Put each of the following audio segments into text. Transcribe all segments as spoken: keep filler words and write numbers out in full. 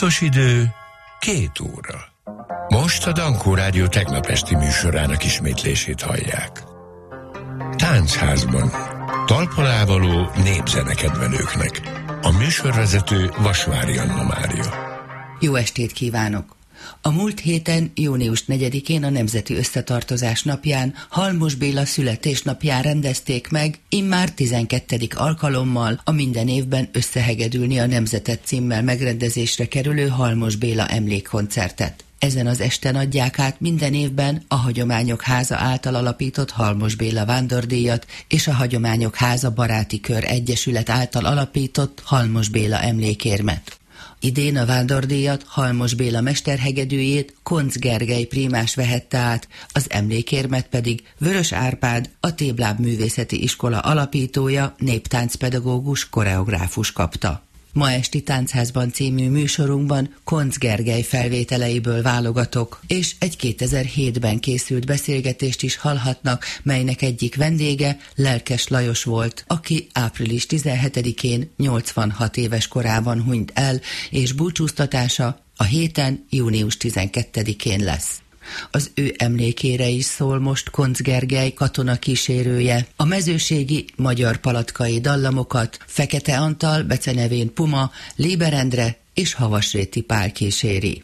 Pontos idő két óra. Most a Dankó Rádió tegnap esti műsorának ismétlését hallják. Táncházban. Talpalávaló népzenekedvelőknek. A műsorvezető Vasvári Anna Mária. Jó estét kívánok! A múlt héten, június negyedikén a Nemzeti Összetartozás napján, Halmos Béla születésnapján rendezték meg, immár tizenkettedik alkalommal a minden évben összehegedülni a Nemzetet címmel megrendezésre kerülő Halmos Béla emlékkoncertet. Ezen az esten adják át minden évben a Hagyományok Háza által alapított Halmos Béla vándordíjat és a Hagyományok Háza Baráti Kör Egyesület által alapított Halmos Béla emlékérmet. Idén a vándordíjat, Halmos Béla mesterhegedűjét Koncz Gergely prímás vehette át, az emlékérmet pedig Vörös Árpád, a Tébláb Művészeti Iskola alapítója, néptáncpedagógus, koreográfus kapta. Ma esti Táncházban című műsorunkban Koncz Gergely felvételeiből válogatok, és egy kétezer-hétben készült beszélgetést is hallhatnak, melynek egyik vendége Lelkes Lajos volt, aki április tizenhetedikén nyolcvanhat éves korában hunyt el, és búcsúztatása a héten, június tizenkettedikén lesz. Az ő emlékére is szól most Koncz Gergely katonakísérője. A mezőségi magyar palatkai dallamokat Fekete Antal, becenevén Puma, Léber Endre és Havasréti Pál kíséri.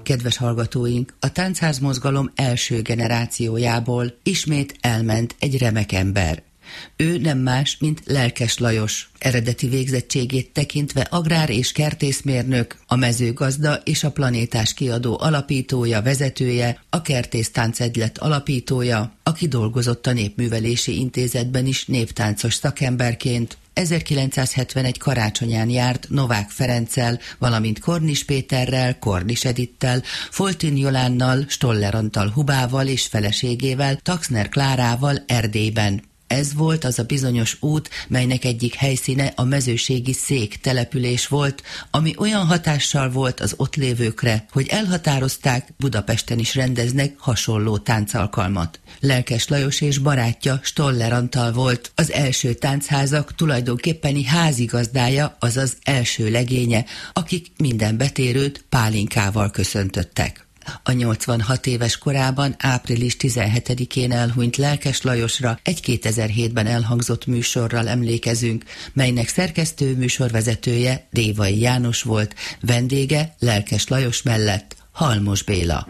Kedves hallgatóink, a táncházmozgalom első generációjából ismét elment egy remek ember. Ő nem más, mint Lelkes Lajos. Eredeti végzettségét tekintve agrár- és kertészmérnök, a Mezőgazda és a Planétás kiadó alapítója, vezetője, a Kertész Táncegylet alapítója, aki dolgozott a Népművelési Intézetben is néptáncos szakemberként. ezerkilencszázhetvenegy karácsonyán járt Novák Ferenccel, valamint Kornis Péterrel, Kornis Edittel, Foltin Jolánnal, Stoller Antal Hubával és feleségével, Taxner Klárával Erdélyben. Ez volt az a bizonyos út, melynek egyik helyszíne a mezőségi Szék település volt, ami olyan hatással volt az ott lévőkre, hogy elhatározták, Budapesten is rendeznek hasonló táncalkalmat. Lelkes Lajos és barátja, Stoller Antal volt az első táncházak tulajdonképpeni házigazdája, azaz első legénye, akik minden betérőt pálinkával köszöntöttek. A nyolcvanhat éves korában április tizenhetedikén elhunyt Lelkes Lajosra egy kétezer-hétben elhangzott műsorral emlékezünk, melynek szerkesztő műsorvezetője Révai János volt, vendége Lelkes Lajos mellett Halmos Béla.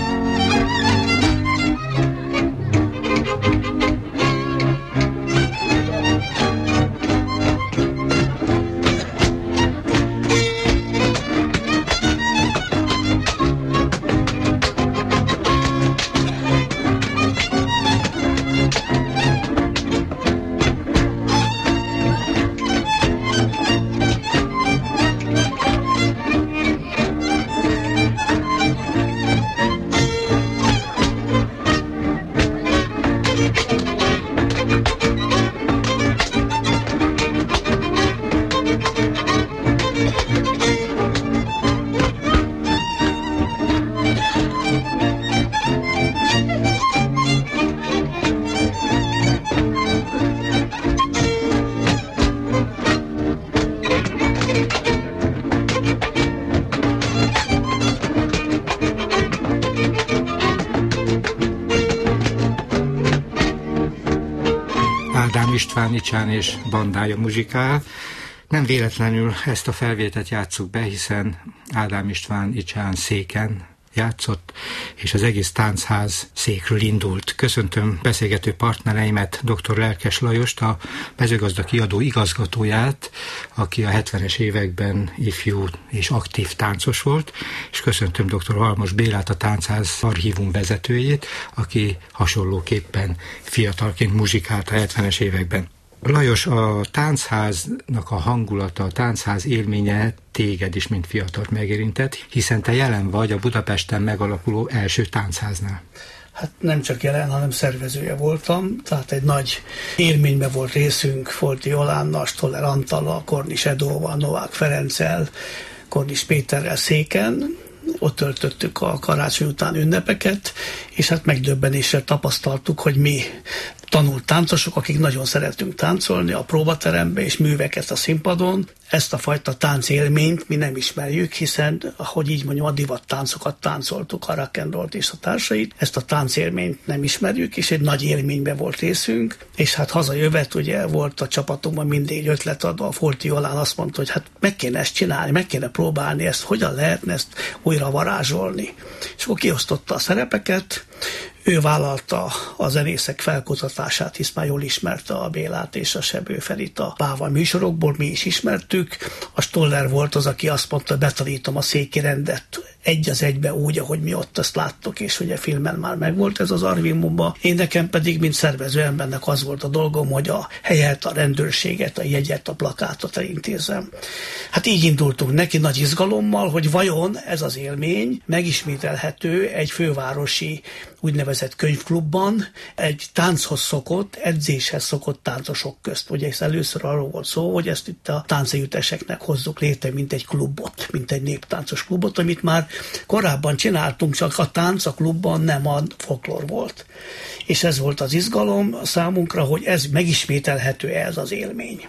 István Icsán és bandája muzsikál. Nem véletlenül ezt a felvételt játsszuk be, hiszen Ádám István Icsán széken játszott, és az egész táncház székről indult. Köszöntöm beszélgető partnereimet, dr. Lelkes Lajost, a Mezőgazda kiadó igazgatóját, aki a hetvenes években ifjú és aktív táncos volt, és köszöntöm dr. Halmos Bélát, a táncház archívum vezetőjét, aki hasonlóképpen fiatalként muzsikált a hetvenes években. Lajos, a táncháznak a hangulata, a táncház élménye téged is, mint fiatalt megérintett, hiszen te jelen vagy a Budapesten megalakuló első táncházánál. Hát nem csak jelen, hanem szervezője voltam, tehát egy nagy élményben volt részünk Folti Jolánnal, Stoller Antallal, Kornis Edóval, Novák Ferenccel, Kornis Péterrel széken. Ott töltöttük a karácsony után ünnepeket, és hát megdöbbenéssel tapasztaltuk, hogy mi tanult táncosok, akik nagyon szeretünk táncolni a próbaterembe és műveket a színpadon. Ezt a fajta táncélményt mi nem ismerjük, hiszen, ahogy így mondjam, a divat táncokat táncoltuk, a rock and rollt és a társait. Ezt a táncélményt nem ismerjük, és egy nagy élményben volt részünk, és hát hazajövet, ugye volt a csapatunkban mindig ötletadva, a Folti Jolán azt mondta, hogy hát meg kéne ezt csinálni, meg kéne próbálni ezt, hogyan lehetne ezt újra varázsolni. És akkor kiosztotta a szerepeket, ő vállalta a zenészek felkutatását, hisz már jól ismerte a Bélát és a Sebő Felit a Bával műsorokból, mi is ismertük. A Stoller volt az, aki azt mondta, hogy betanítom a széki rendet egy az egybe úgy, ahogy mi ott azt láttuk, és ugye filmen már megvolt ez az archívumban. Én nekem pedig, mint szervező embernek az volt a dolgom, hogy a helyet, a rendőrséget, a jegyet, a plakátot elintézem. Hát így indultunk neki nagy izgalommal, hogy vajon ez az élmény megismételhető egy fővárosi úgynevezett könyvklubban, egy tánchoz szokott, edzéshez szokott táncosok közt. Ugye ez először arról volt szó, hogy ezt itt a táncegyütteseknek hozzuk létre, mint egy klubot, mint egy néptáncos klubot, amit már korábban csináltunk, csak a tánc a klubban nem a folklór volt. És ez volt az izgalom számunkra, hogy ez megismételhető ez az élmény.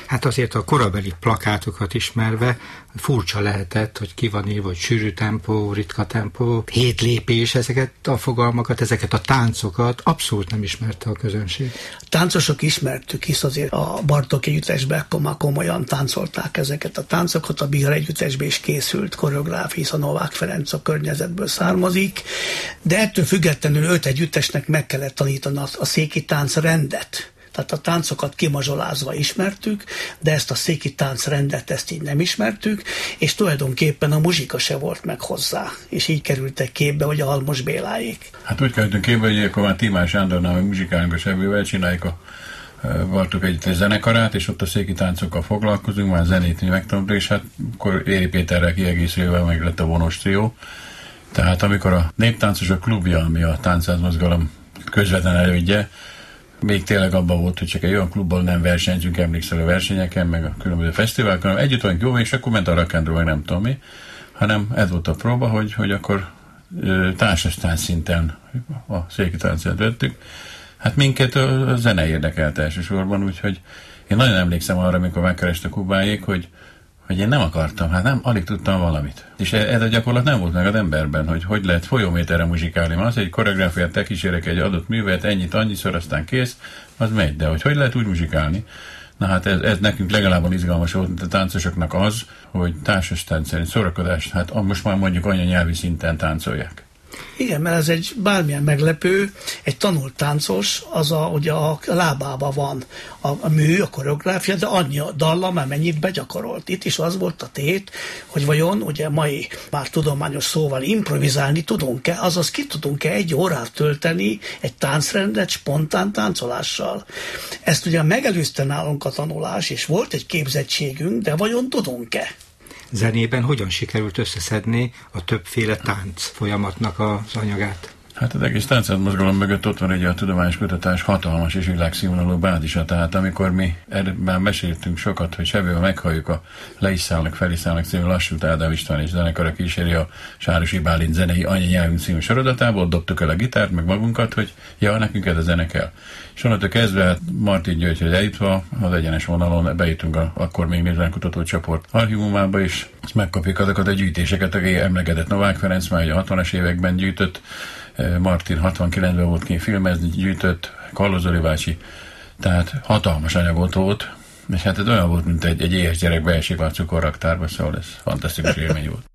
Hát azért a korabeli plakátokat ismerve furcsa lehetett, hogy ki van írva, hogy sűrű tempó, ritka tempó, hét lépés, ezeket a fogalmakat, ezeket a táncokat abszolút nem ismerte a közönség. A táncosok ismertük, hisz azért a Bartók együttesben már komolyan táncolták ezeket a táncokat, a Bihar együttesben is készült koreográf, hisz a Novák Ferenc a környezetből származik, de ettől függetlenül öt együttesnek meg kellett tanítani a széki táncrendet. Tehát a táncokat kimazsolázva ismertük, de ezt a széki táncrendet, ezt így nem ismertük, és tulajdonképpen a muzsika se volt meg hozzá. És így kerültek képbe, hogy a Halmos Béláék. Hát úgy kerültünk képbe, hogy akkor már Timás Sándornál, hogy muzsikálunk a sebővel, csináljuk a Bartók együttes zenekarát, és ott a széki táncokkal foglalkozunk, már zenét megtanultuk, és hát akkor Éri Péterrel kiegészülve meg lett a vonos trió. Tehát amikor a Néptáncosok Klubja, ami a táncmozgalom közvetlen elődje, még tényleg abban volt, hogy csak egy olyan klubban nem versenyzünk, emlékszel a versenyeken, meg a különböző fesztiválokon, hanem együtt vagyunk jó, és akkor ment a rock and roll, meg nem tudom mi, hanem ez volt a próba, hogy, hogy akkor társastánc szinten a széki táncot vettük. Hát minket a zene érdekelt elsősorban, úgyhogy én nagyon emlékszem arra, amikor megkerestek Kubáék, hogy hogy én nem akartam, hát nem, alig tudtam valamit. És ez a gyakorlat nem volt meg az emberben, hogy hogy lehet folyóméterre muzsikálni. Mert az, hogy egy koreográfiát te kísérek egy adott művet, ennyit, annyiszor, aztán kész, az megy. De hogy hogy lehet úgy muzsikálni? Na hát ez, ez nekünk legalább izgalmas volt, mint a táncosoknak az, hogy társas táncszerint szórakozást, hát most már mondjuk anyanyelvi szinten táncolják. Igen, mert ez egy bármilyen meglepő, egy tanult táncos, az a, ugye a lábában van a, a mű, a koreográfia, de annyi a dallam, amennyit begyakorolt. Itt is az volt a tét, hogy vajon ugye mai már tudományos szóval improvizálni tudunk-e, azaz ki tudunk-e egy órát tölteni egy táncrendet spontán táncolással. Ezt ugye megelőzte nálunk a tanulás, és volt egy képzettségünk, de vajon tudunk-e? Zenében hogyan sikerült összeszedni a többféle tánc folyamatnak az anyagát? Hát az egész táncmozgalom mögött ott van egy a tudományos kutatás hatalmas és világszínvonalú bázisa, tehát amikor mi ebben meséltünk sokat, hogy sebővel meghalljuk a Le is szállnak, fel is szállnak című Lassút Ádám István és zenekara kíséri a Sárosi Bálint zenei anyanyelvünk című sorozatából, dobtuk el a gitárt, meg magunkat, hogy ja, nekünk ez a zene kell. És onnantól kezdve, hát Martin Györgyhöz eljutva, az egyenes vonalon bejutunk a akkor még névzenkutató csoport archívumába, és megkapjuk azokat a gyűjtéseket, aki emlegetett Novák Ferenc, már a hatvanas években gyűjtött, Martin hatvankilencben volt kint filmezni, gyűjtött, Kalló Zoli bácsi, tehát hatalmas anyagot volt, és hát ez olyan volt, mint egy, egy éhes gyerek beesik a cukorraktárba, szóval ez fantasztikus élmény volt.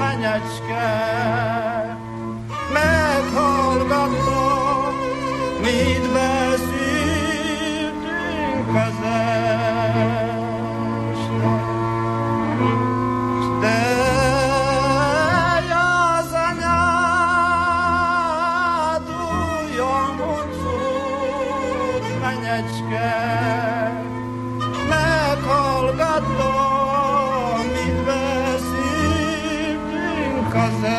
menyecske, meghallgatlak, mit beszéltünk az este. S te az anyád olyan huncut, menyecske, meghallgatlak, mit beszéltünk az este.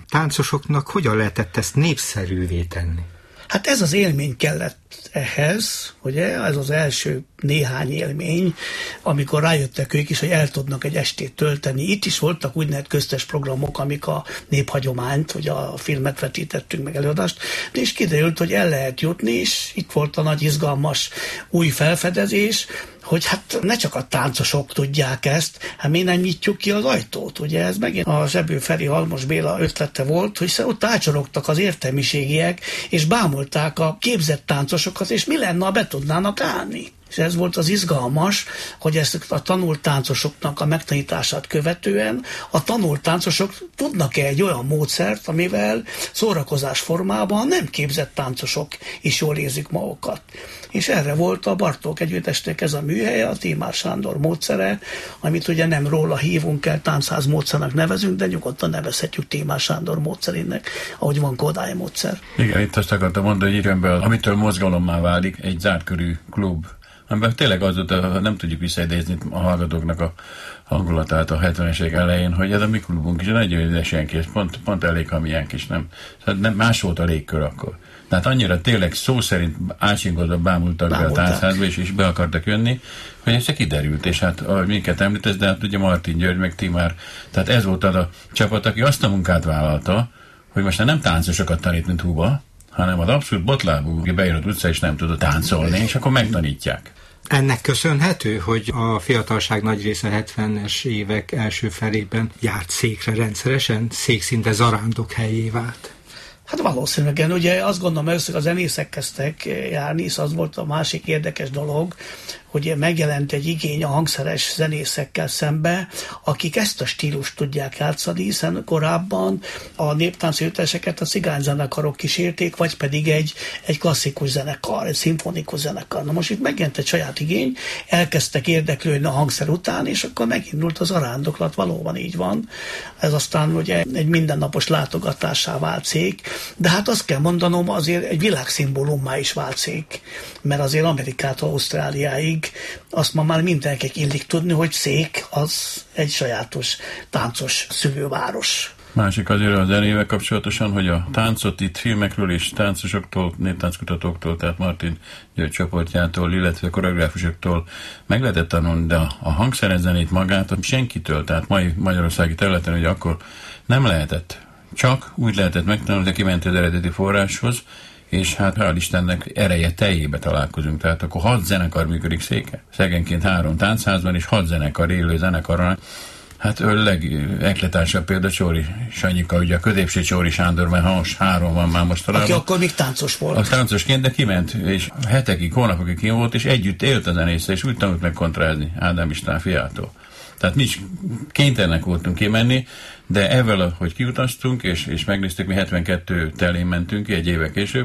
táncosoknak hogyan lehetett ezt népszerűvé tenni? Hát ez az élmény kellett ehhez, ugye, ez az első néhány élmény, amikor rájöttek ők is, hogy el tudnak egy estét tölteni. Itt is voltak úgynevezett köztes programok, amik a néphagyományt, hogy a filmet vetítettünk meg előadást, de is kiderült, hogy el lehet jutni, és itt volt a nagy izgalmas új felfedezés, hogy hát ne csak a táncosok tudják ezt, hát mi nem nyitjuk ki az ajtót, ugye ez megint a Zsebő Feri Halmos Béla ötlete volt, hogy ott ácsorogtak az értelmiségiek, és bámulták a képzett táncosokat, és mi lenne, ha be tudnának állni. És ez volt az izgalmas, hogy ezt a tanult táncosoknak a megtanítását követően a tanult táncosok tudnak-e egy olyan módszert, amivel szórakozás formában nem képzett táncosok is jól érzik magukat. És erre volt a Bartók Együttesnek ez a műhelye, a Tímár Sándor módszere, amit ugye nem róla hívunk el, táncház módszernek nevezünk, de nyugodtan nevezhetjük Tímár Sándor módszerének, ahogy van Kodály módszer. Igen, itt azt akartam mondani, hogy írjön amitől mozgalommá válik egy zártkörű klub, amiben tényleg azóta nem tudjuk visszaidézni a hallgatóknak a hangulatát a hetvenes évek elején, hogy ez a mi klubunk is nagyon ügyes ilyen kis, pont, pont elég, ha milyen kis, nem. Szóval nem, más volt a légkör akkor. Tehát annyira tényleg szó szerint ácsingodva bámultak be a táncházba, és, és be akartak jönni, hogy ez csak kiderült, és hát ahogy minket említesz, de hát ugye Martin György, meg Timár, tehát ez volt az a csapat, aki azt a munkát vállalta, hogy most nem táncosokat tanít, mint húba, hanem az abszolút botlábú, aki bejön az utca, és nem tudott táncolni, és akkor megtanítják. Ennek köszönhető, hogy a fiatalság nagy része hetvenes évek első felében járt székre rendszeresen, szék szinte zarándok helyé vált. Hát valószínűleg, ugye azt gondolom, először a zenészek kezdtek járni, és az volt a másik érdekes dolog, hogy megjelent egy igény a hangszeres zenészekkel szembe, akik ezt a stílust tudják játszani, hiszen korábban a néptánci üteseket a cigányzenekarok kísérték, vagy pedig egy, egy klasszikus zenekar, egy szimfonikus zenekar. Na most itt megjelent egy saját igény, elkezdtek érdeklődni a hangszer után, és akkor megindult az arándoklat, valóban így van. Ez aztán ugye egy mindennapos látogatássá vált cég, de hát azt kell mondanom, azért egy világszimbólummá is vált cég, mert azért Amerikától Ausztráliáig azt ma már mindenkinek illik tudni, hogy Szék az egy sajátos táncos szülőváros. Másik azért a zenével kapcsolatosan, hogy a táncot itt filmekről és táncosoktól, néptánckutatóktól, tehát Martin György csoportjától, illetve koreográfusoktól meg lehetett tanulni, de a hangszeres zenét magát senkitől, tehát mai magyarországi területen, hogy akkor nem lehetett. Csak úgy lehetett megtanulni, hogy kiment az eredeti forráshoz, és hát hál' Istennek ereje teljébe találkozunk. Tehát akkor hat zenekar működik Széken. Szegenként három táncházban, és hat zenekar, élő zenekarral. Hát ő legekletársabb példa Csóri Sanyika, ugye a középső Csóri Sándor, mert ha most három van már mostanában. Aki akkor még táncos volt. A táncosként, de kiment, és hetekig, hónapokig kim volt, és együtt élt a zenésszel, és úgy tanult meg kontrázni Ádám István fiától. Tehát mi is kénytelenek voltunk kimenni, de ezzel, hogy kiutaztunk, és, és megnéztük, mi hetvenkettő telén mentünk ki, egy éve később,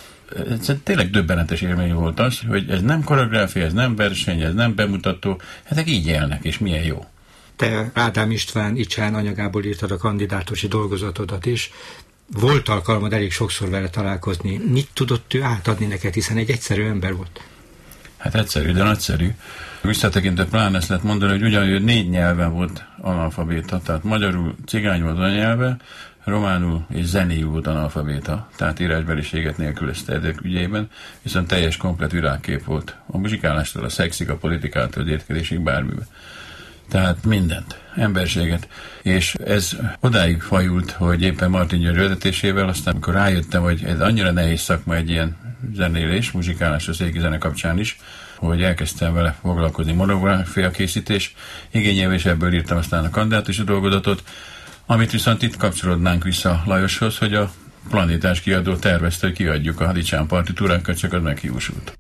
ez tényleg döbbenetes élmény volt az, hogy ez nem koreográfia, ez nem verseny, ez nem bemutató, ezek így élnek, és milyen jó. Te Ádám István Icsán anyagából írtad a kandidátusi dolgozatodat is. Volt alkalmad elég sokszor vele találkozni. Mit tudott ő átadni neked, hiszen egy egyszerű ember volt? Hát egyszerű, de nagyszerű. Visszatekintve pláne ezt lehet mondani, hogy ugyanúgy négy nyelven volt analfabéta, tehát magyarul cigány volt anyanyelve, románul és zenéül volt analfabéta, tehát írásbeliséget nélkülözte ezek ügyében, viszont teljes komplet virágkép volt. A muzsikálástól, a szexig, a politikától, az értkedésig bármiben. Tehát mindent, emberséget. És ez odáig fajult, hogy éppen Martin György vezetésével, aztán amikor rájöttem, hogy ez annyira nehéz szakma egy ilyen zenélés, muzsikálás a széki zene kapcsán is, hogy elkezdtem vele foglalkozni, monográfia készítés igényével, és ebből írtam aztán a kandidátusi dolgozatot, amit viszont itt kapcsolódnánk vissza Lajoshoz, hogy a Planétás kiadó tervezte, hogy kiadjuk a Hadicsán partitúránkat, csak az meghiúsult.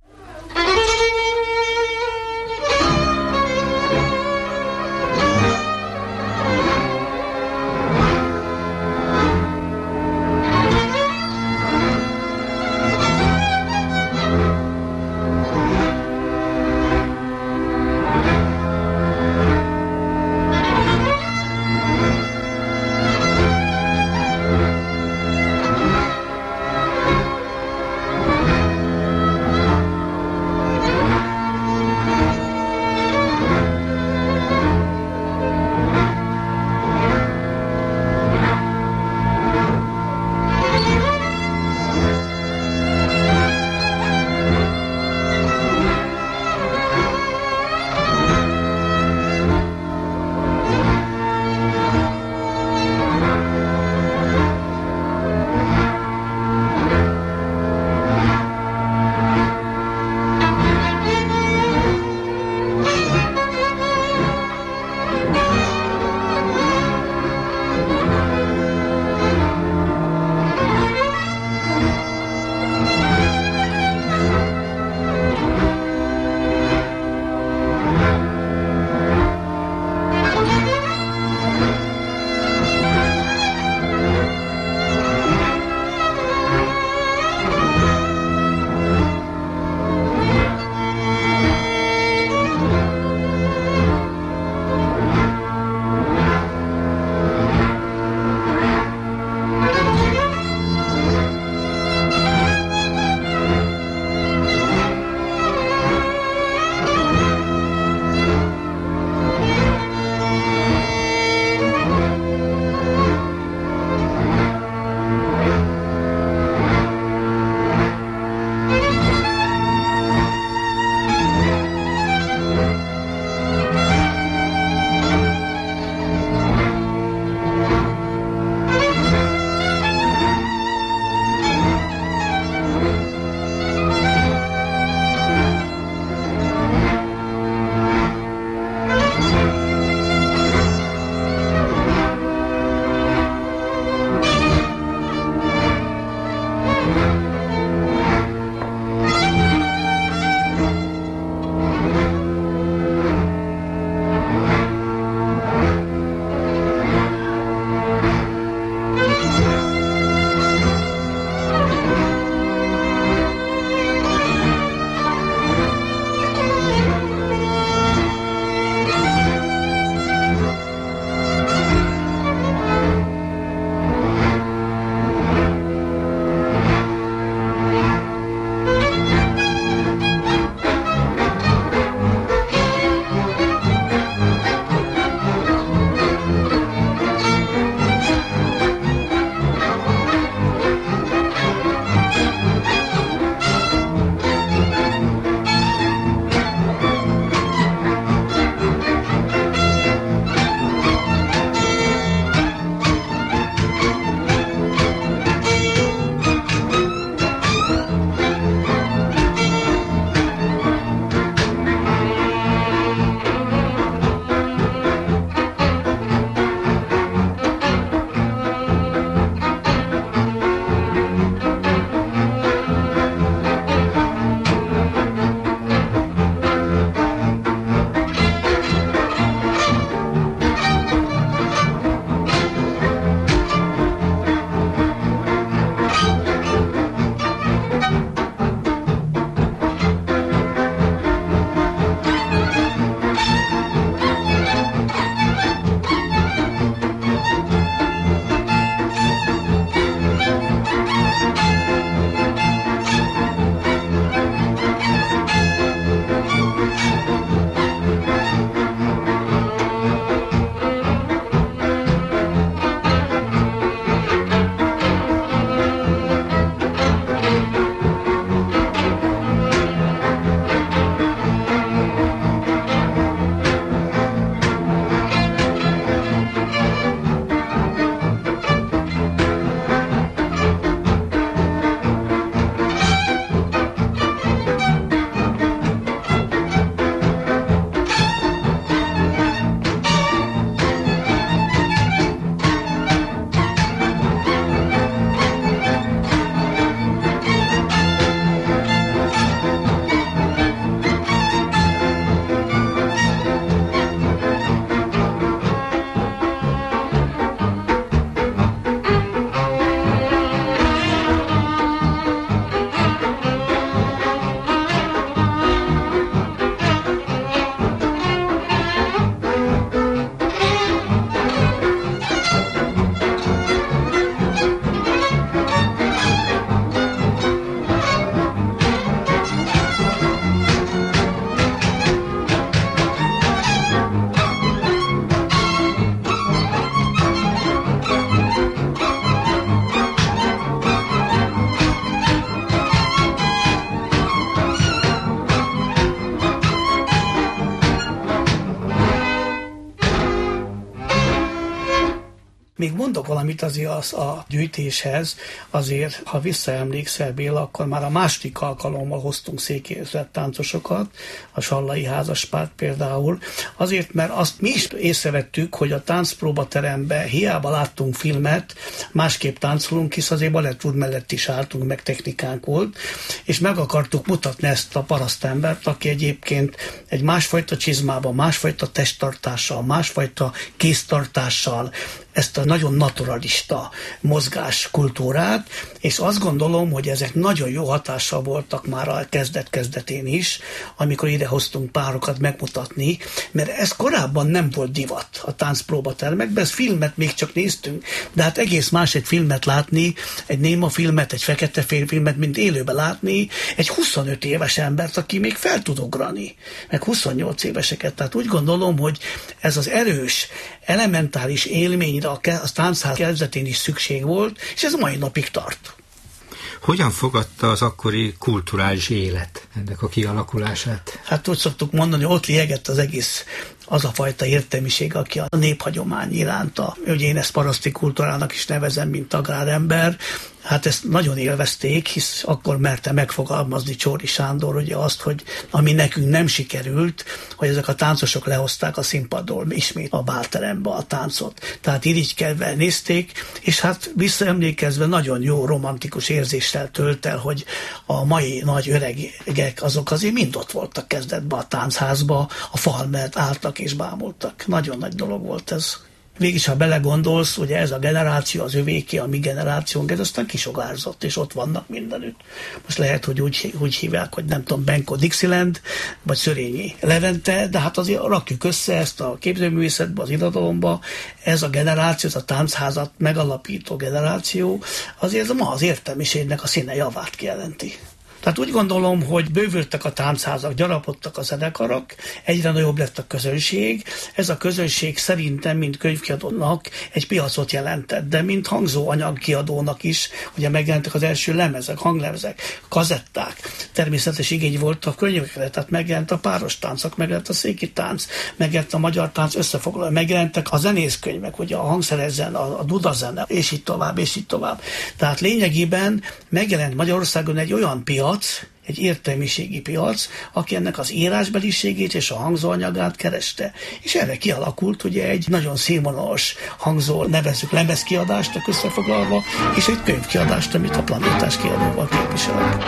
mondok valamit azért az a gyűjtéshez, azért, ha visszaemlékszel, Béla, akkor már a második alkalommal hoztunk székérzett táncosokat, a Sallai házaspárt például, azért, mert azt mi is észrevettük, hogy a táncpróbateremben hiába láttunk filmet, másképp táncolunk, hisz azért balettrúd mellett is álltunk, meg technikánk volt, és meg akartuk mutatni ezt a parasztembert, aki egyébként egy másfajta csizmában, másfajta testtartással, másfajta kéztartással, ezt a nagyon naturalista mozgáskultúrát, és azt gondolom, hogy ezek nagyon jó hatással voltak már a kezdet-kezdetén is, amikor idehoztunk párokat megmutatni, mert ez korábban nem volt divat a táncpróbatermekben, ez filmet még csak néztünk, de hát egész más egy filmet látni, egy néma filmet, egy fekete filmet, mint élőben látni, egy huszonöt éves embert, aki még fel tud ugrani, meg huszonnyolc éveseket. Tehát úgy gondolom, hogy ez az erős, elementáris élmény a táncház kezdetén is szükség volt, és ez mai napig tart. Hogyan fogadta az akkori kulturális élet ennek a kialakulását? Hát úgy szoktuk mondani, ott liegett az egész az a fajta értelmiség, aki a néphagyomány iránta, hogy én ezt paraszti kultúrának is nevezem, mint agrárember, hát ezt nagyon élvezték, hisz akkor merte megfogalmazni Csordi Sándor ugye azt, hogy ami nekünk nem sikerült, hogy ezek a táncosok lehozták a színpadról ismét a bálterembe a táncot. Tehát irigykedve nézték, és hát visszaemlékezve nagyon jó romantikus érzéssel tölt el, hogy a mai nagy öregek azok azért mind ott voltak kezdetben a táncházba, a fal mellett álltak és bámultak. Nagyon nagy dolog volt ez. Végig, ha belegondolsz, ugye ez a generáció, az övéké, a mi generációnk, ez aztán kisugárzott, és ott vannak mindenütt. Most lehet, hogy úgy, úgy hívják, hogy nem tudom, Benko Dixieland, vagy Szörényi Levente, de hát azért rakjuk össze ezt a képzőművészetbe, az irodalomba, ez a generáció, ez a táncházat megalapító generáció, azért ez ma az értelmiségnek a színe javát kijelenti. Tehát úgy gondolom, hogy bővültek a táncházak, gyarapodtak a zenekarok, egyre nagyobb lett a közönség. Ez a közönség szerintem, mint könyvkiadónak egy piacot jelentett, de mint hangzóanyagkiadónak is, ugye megjelentek az első lemezek, hanglemezek, kazetták. Természetes igény volt a könyvekre, tehát megjelent a páros táncok, megjelent a széki tánc, megjelent a magyar tánc összefoglaló, megjelentek a zenészkönyvek, ugye a hangszeres zene, a, a dudazene, és így tovább, és így tovább. Tehát lényegében megjelent Magyarországon egy olyan piac, egy értelmiségi piac, aki ennek az írásbeliségét és a hangzóanyagát kereste. És erre kialakult ugye egy nagyon színvonalas hangzó, nevezzük lemezkiadást összefoglalva, és egy könyvkiadást, amit a Planétás kiadóval képviselek.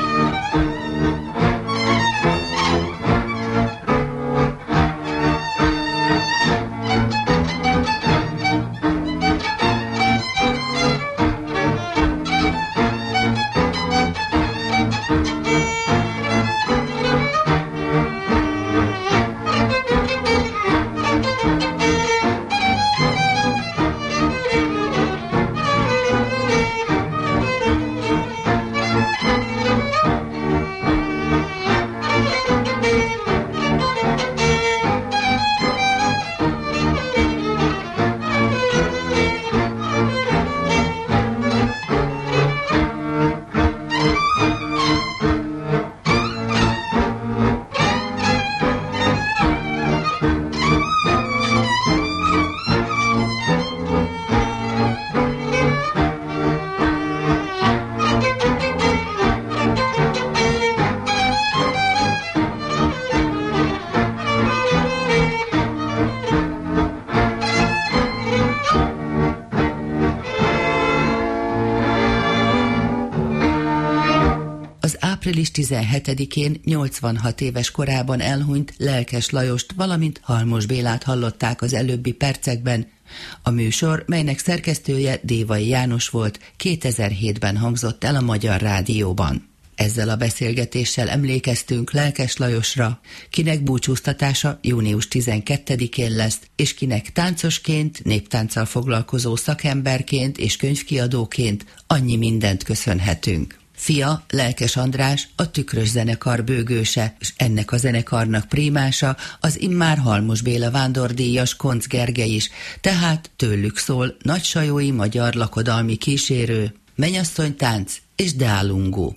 április tizenhetedikén nyolcvanhat éves korában elhunyt Lelkes Lajost, valamint Halmos Bélát hallották az előbbi percekben. A műsor, melynek szerkesztője Dévai János volt, kétezer-hétben hangzott el a Magyar Rádióban. Ezzel a beszélgetéssel emlékeztünk Lelkes Lajosra, kinek búcsúztatása június tizenkettedikén lesz, és kinek táncosként, néptánccal foglalkozó szakemberként és könyvkiadóként annyi mindent köszönhetünk. Fia, Lelkes András, a Tükrös zenekar bőgőse, és ennek a zenekarnak prímása az immár Halmos Béla vándordíjas Koncz Gergely is, tehát tőlük szól nagysajói magyar lakodalmi kísérő, Mennyasszonytánc és Deálungó.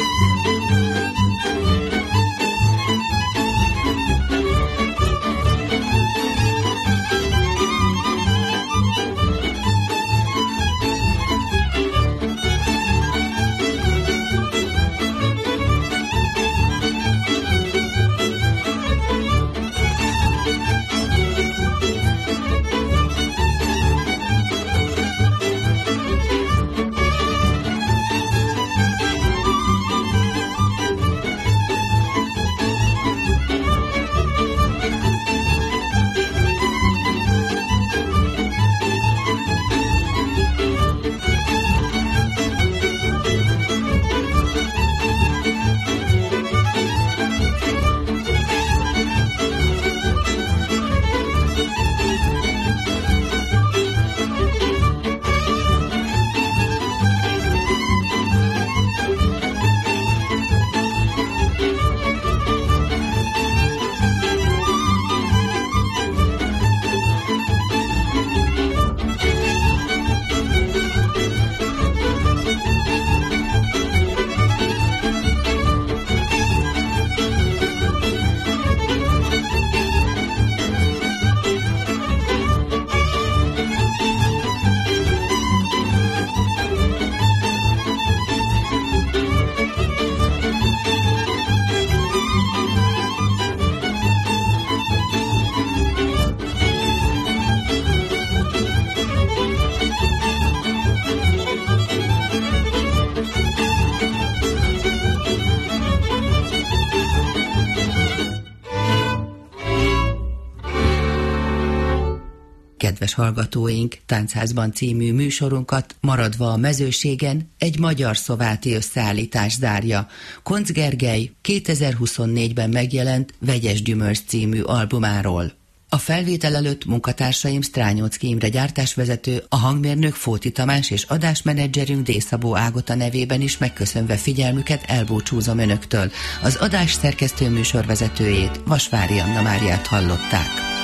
Kedves hallgatóink, Táncházban című műsorunkat maradva a mezőségen egy magyar szováti összeállítás zárja. Koncz Gergely kétezer-huszonnégyben megjelent Vegyes Gyümölcs című albumáról. A felvétel előtt munkatársaim Strányóczky Imre gyártásvezető, a hangmérnök Fóti Tamás és adásmenedzserünk D. Szabó Ágota nevében is megköszönve figyelmüket elbúcsúzom önöktől. Az adás szerkesztő műsorvezetőjét, Vasvári Anna Máriát hallották.